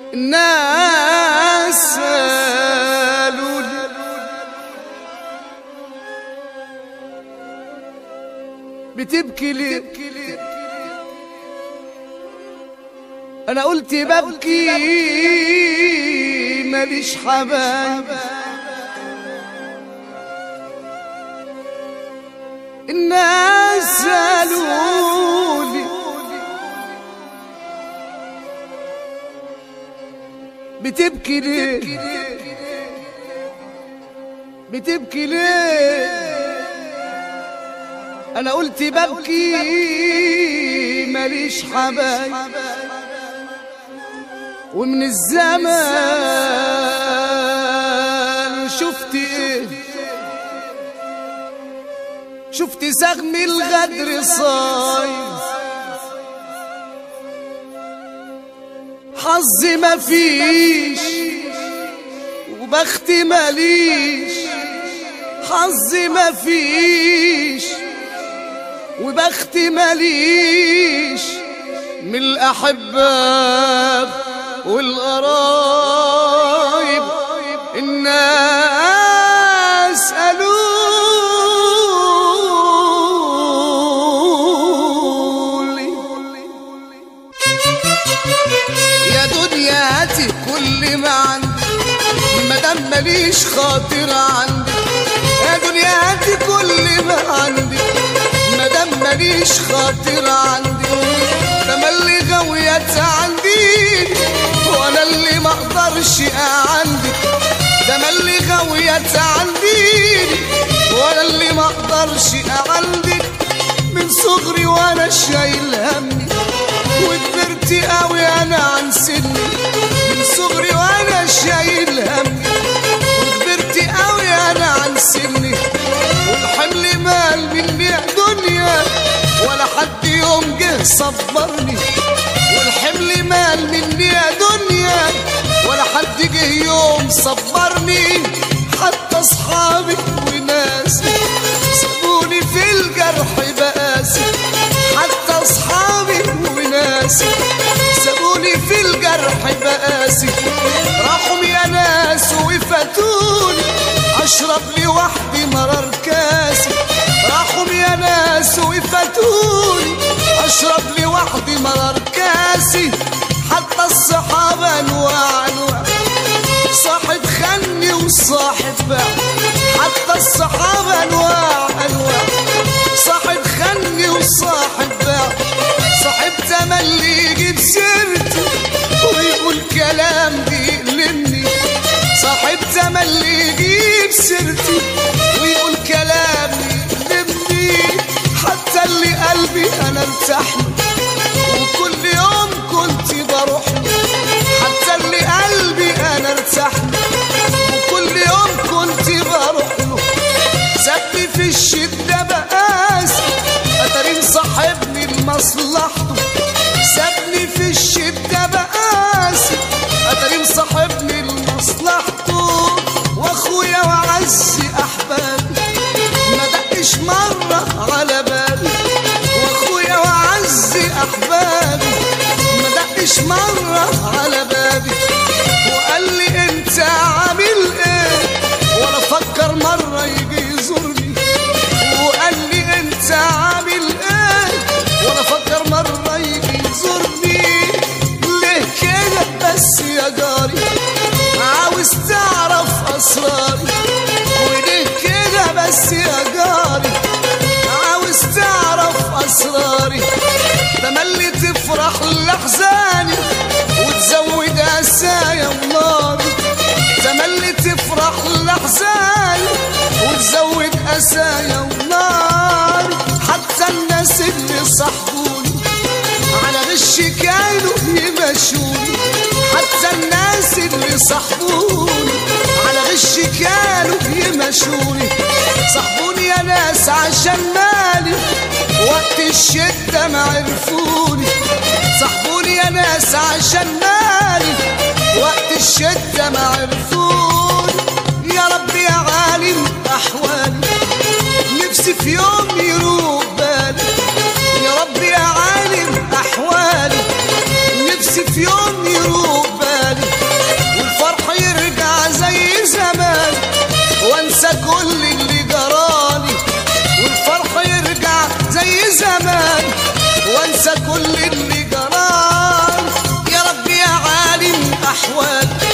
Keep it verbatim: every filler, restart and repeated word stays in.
الناس سالوني بتبكي ليه؟ انا قلت ببكي ماليش حبايب. الناس سالوني بتبكي ليه؟ بتبكي ليه؟ انا قلت ببكي ماليش حبايب. ومن الزمان شفت ايه؟ شفت سهم الغدر صايم، حظي مفيش وبختي ماليش. حظي مفيش وبختي ماليش من الأحباب والقرايب. الناس قالولي يا دنيا هاتي كل ما عندي مادام ماليش خاطر عندي. يا دنيا هاتي كل ما عندي مادام ماليش خاطر عندي. تملي غويت عندي وانا اللي ما اقدرش اعندك. تملي غويت عندي وانا اللي ما اقدرش اعندك. من صغري وانا شايل همي وكبرت قوي انا عن سني. من صغري وانا شايل همي وكبرت قوي انا عن سني. والحمل مال مني دنيا ولا حد يوم جه صبرني. والحمل مال مني يا دنيا ولا حد جه يوم صبرني. حتى اصحابي وناسي سابوني في الجرح بقاسي. حتى اصحابي وناسي سابوني في الجرح بقاسي. راحوا يا ناس وفاتوني اشرب لوحدي مرار كاسي. راحوا يا ناس وفاتوني اشرب لوحدي مرار كاسي. حتى الصحابة انواع انواع صاحب خني وصاحب باع. حتى الصحابة انواع انواع صاحب خني وصاحب باع. صاحب تملي يجيب سيرتي ويقول كلام بيألمني. صاحب تملي يجيب سيرتي ويقول كلام يألمني. حتى اللي قلبي انا ارتاح له وكل يوم كنت بروح له. حتى اللي قلبي انا ارتاح له وكل يوم كنت بروح له. سابني في الشدة بقاسي اتاري مصاحبني لمصلحته. سابني في الشدة بقاسي اتاري مصاحبني لمصلحته. واخويا وعزي احبابي ما دقش مرة على بالي. واخويا وعزي احبابي ما دقش مرة على بابي. وقال لي انت عامل ايه ولا فكر مرة يجي يزورني. وقال لي انت عامل ايه ولا فكر مرة يجي يزورني. ليه كده بس يا جاري عاوز تعرف اسراري. وليه كده بس يا جاري عاوز تعرف اسراري. تملي تفرح لاحزاني وتزود اسايا وناري. تملي تفرح لاحزاني وتزود اسايا وناري. حتى الناس اللي صاحبوني على غش كانوا يمشوني. حتى الناس اللي صاحبوني على غش كانوا يمشوني. صاحبوني يا ناس عشان مالي وقت الشدة ما عرفوني. صاحبوني يا ناس عشان مالي وقت الشدة ما عرفوني. يا رب يا عالم أحوالي نفسي في يوم يروق بالي. يا رب يا عالم أحوالي نفسي في يوم يروق بالي. وانسى كل اللي جرالي. يا رب يا عالم احوال